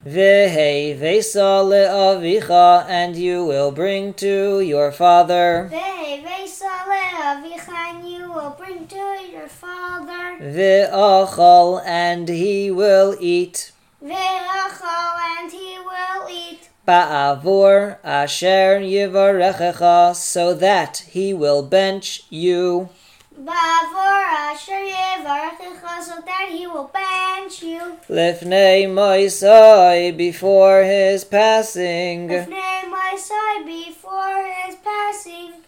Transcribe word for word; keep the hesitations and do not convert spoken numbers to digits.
V'hei vesa le'avicha, and you will bring to your father. V'hei vesa le'avicha, and you will bring to your father. V'achal, and he will eat. V'achal, and he will eat. Ba'avur asher yivarechecha, so that he will bench you. Ba'avur asher yivarechecha, so that he will bench you. Lifnei Moisai, before his passing. Lifnei Moisai, before his passing.